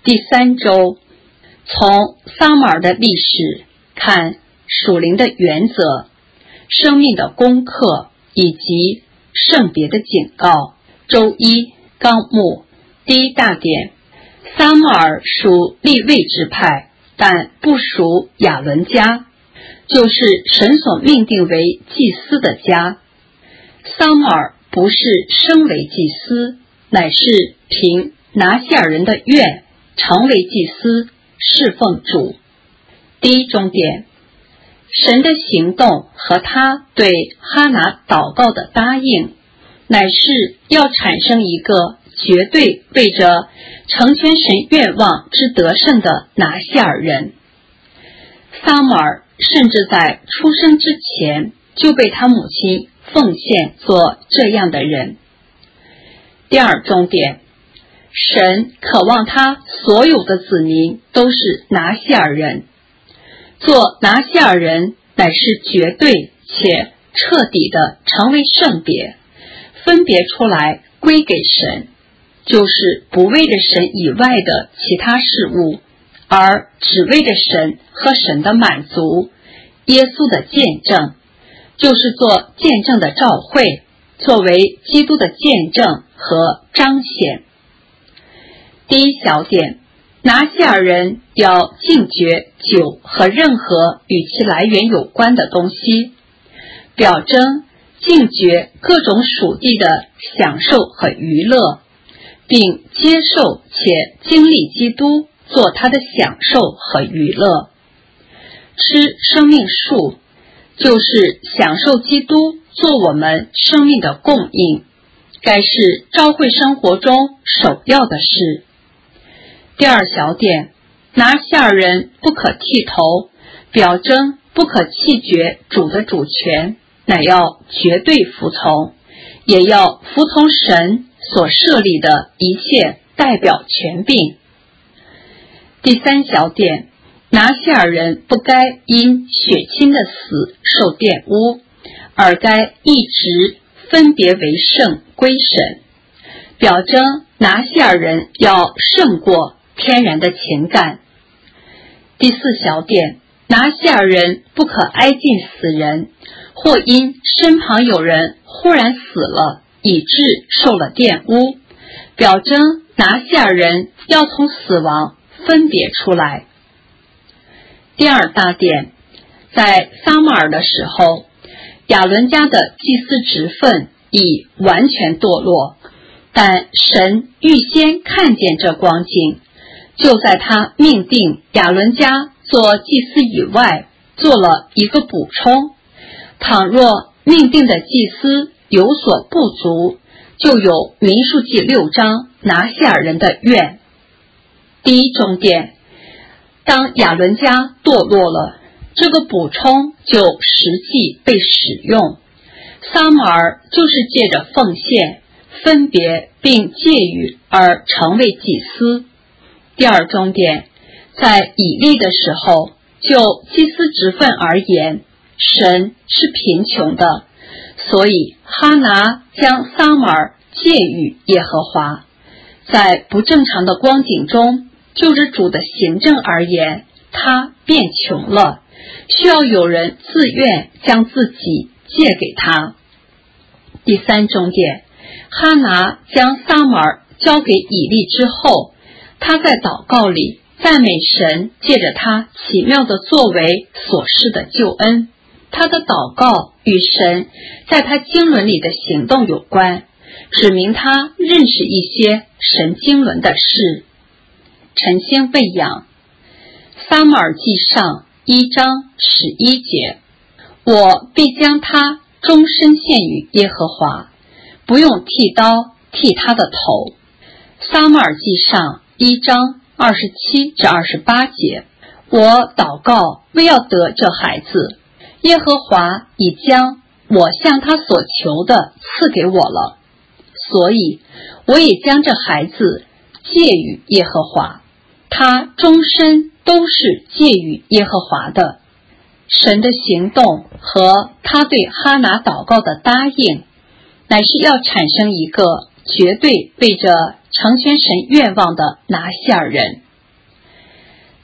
第3周，从撒母耳的历史看属灵的原则、生命的功课以及圣别的警告。周一纲目第一大点，撒母耳属利未支派，但不属亚伦家，就是神所命定为祭司的家。撒母耳不是升为祭司，乃是凭拿西尔人的愿成为祭司，侍奉主。第一重点，神的行动和他对哈拿祷告的答应，乃是要产生一个绝对为着成全神愿望之得胜的拿西尔人。撒母耳甚至在出生之前就被他母亲奉献做这样的人。第二重点，神渴望他所有的子民都是拿西尔人。做拿西尔人乃是绝对且彻底的成为圣别，分别出来归给神，就是不为着神以外的其他事物，而只为着神和神的满足，耶稣的见证，就是做见证的召会，作为基督的见证和彰显。第一小点，拿西尔人要禁绝酒和任何与其来源有关的东西，表征禁绝各种属地的享受和娱乐，并接受且经历基督做他的享受和娱乐。吃生命树，就是享受基督做我们生命的供应，该是召会生活中首要的事。第二小点，拿西尔人不可剃头，表征不可弃绝主的主权，乃要绝对服从，也要服从神所设立的一切代表权柄。第三小点，拿西尔人不该因血亲的死受玷污，而该一直分别为圣归神，表征拿西尔人要胜过天然的情感。第四小点，拿西尔人不可挨近死人，或因身旁有人忽然死了，以致受了玷污，表征拿西尔人要从死亡分别出来。第二大点，在撒母耳的时候，亚伦家的祭司职分已完全堕落，但神预先看见这光景，就在他命定亚伦家做祭司以外，做了一个补充。倘若命定的祭司有所不足，就有民数记6章拿西尔人的愿。第一重点，当亚伦家堕落了，这个补充就实际被使用。撒母耳就是借着奉献、分别并戒语而成为祭司。第二重点，在以利的时候，就祭司职分而言，神是贫穷的，所以哈拿将撒母耳借与耶和华。在不正常的光景中，就着主的行政而言，他变穷了，需要有人自愿将自己借给他。第三重点，哈拿将撒母耳交给以利之后，他在祷告里赞美神借着他奇妙的作为所施的救恩。他的祷告与神在他经纶里的行动有关，指明他认识一些神经纶的事。晨星喂养，撒母耳记上1章11节，我必将他终身献与耶和华，不用剃刀剃他的头。撒母耳记上1章27至28节，我祷告为要得这孩子，耶和华已将我向他所求的赐给我了，所以我也将这孩子借与耶和华，他终身都是借与耶和华的。神的行动和他对哈拿祷告的答应，乃是要产生一个绝对为着成全神愿望的拿西尔人。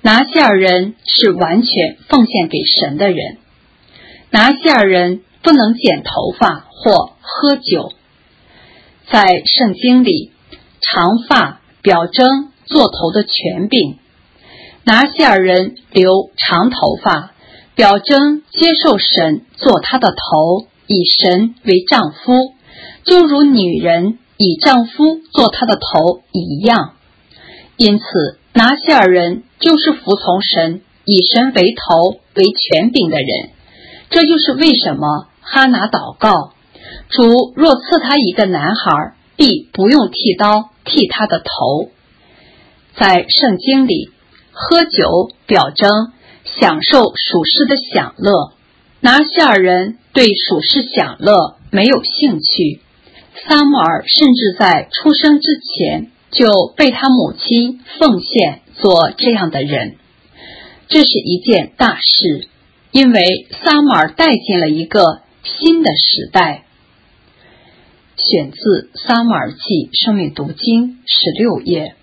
拿西尔人是完全奉献给神的人。拿西尔人不能剪头发或喝酒。在圣经里，长发表征做头的权柄。拿西尔人留长头发，表征接受神做他的头，以神为丈夫，就如女人以丈夫做她的头一样。因此，拿西尔人就是服从神，以神为头为权柄的人。这就是为什么哈拿祷告，主若赐他一个男孩，必不用剃刀剃他的头。在圣经里，喝酒表征享受属世的享乐。拿西尔人对属世享乐没有兴趣。撒母耳甚至在出生之前就被他母亲奉献做这样的人。这是一件大事，因为撒母耳带进了一个新的时代。选自撒母耳记生命读经16页。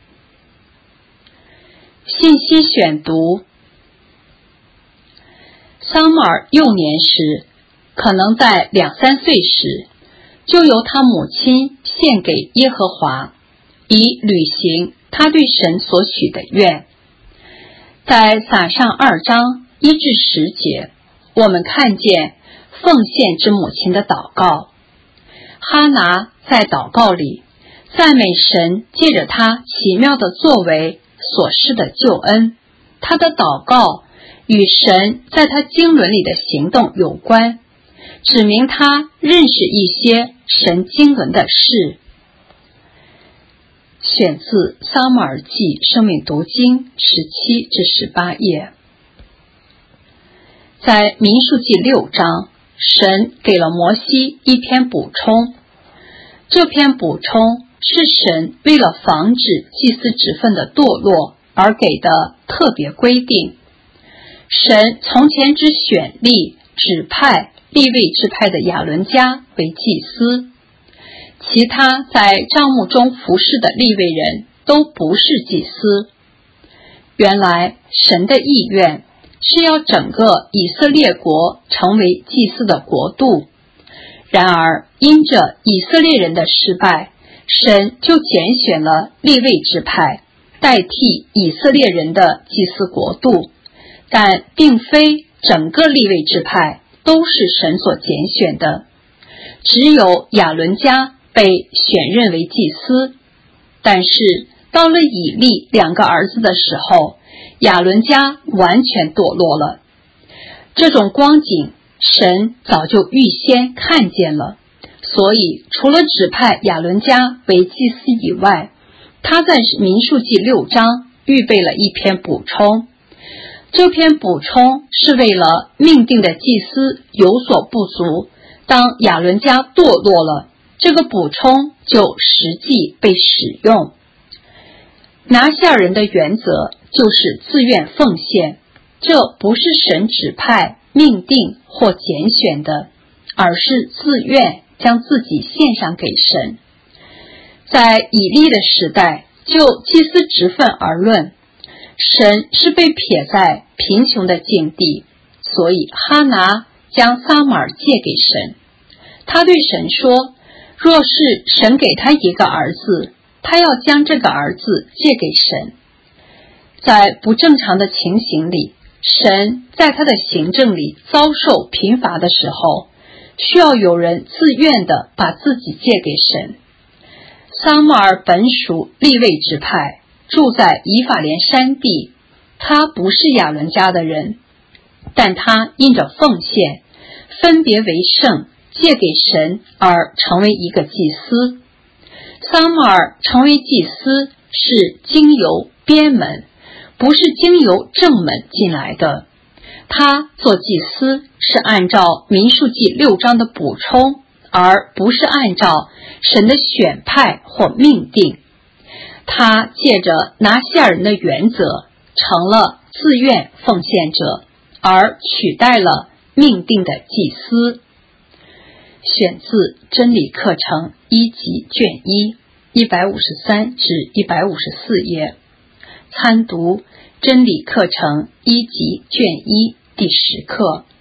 信息选读。撒母耳幼年时，可能在2-3岁时，就由他母亲献给耶和华，以履行他对神所许的愿。在撒上2章1至10节，我们看见奉献之母亲的祷告。哈拿在祷告里赞美神借着他奇妙的作为所施的救恩。他的祷告与神在他经纶里的行动有关，指明他认识一些神经纶的事。选自撒母耳记生命读经17至18页。在民数记6章，神给了摩西一篇补充。这篇补充是神为了防止祭司职分的堕落而给的特别规定。神从前只选立指派利未支派的亚伦家为祭司，其他在帐幕中服侍的利未人都不是祭司。原来神的意愿是要整个以色列国成为祭司的国度，然而因着以色列人的失败，神就拣选了利未支派代替以色列人的祭司国度，但并非整个利未支派都是神所拣选的，只有亚伦家被选任为祭司。但是到了以利2个儿子的时候，亚伦家完全堕落了。这种光景神早就预先看见了，所以除了指派亚伦家为祭司以外，他在民数记6章预备了一篇补充。这篇补充是为了命定的祭司有所不足，当亚伦家堕落了，这个补充就实际被使用。拿西尔人的原则就是自愿奉献，这不是神指派、命定或拣选的，而是自愿将自己献上给神。在以利的时代，就祭司职分而论，神是被撇在贫穷的境地，所以哈拿将撒母耳借给神。他对神说，若是神给他一个儿子，他要将这个儿子借给神。在不正常的情形里，神在他的行政里遭受贫乏的时候，需要有人自愿地把自己借给神。撒母耳本属利未支派，住在以法莲山地，他不是亚伦家的人，但他因着奉献分别为圣，借给神而成为一个祭司。撒母耳成为祭司是经由边门，不是经由正门进来的。他做祭司是按照民数记6章的补充，而不是按照神的选派或命定。他借着拿西尔人的原则成了自愿奉献者，而取代了命定的祭司。选自真理课程1级卷1 153至154页。 参读真理课程1级卷1第10课。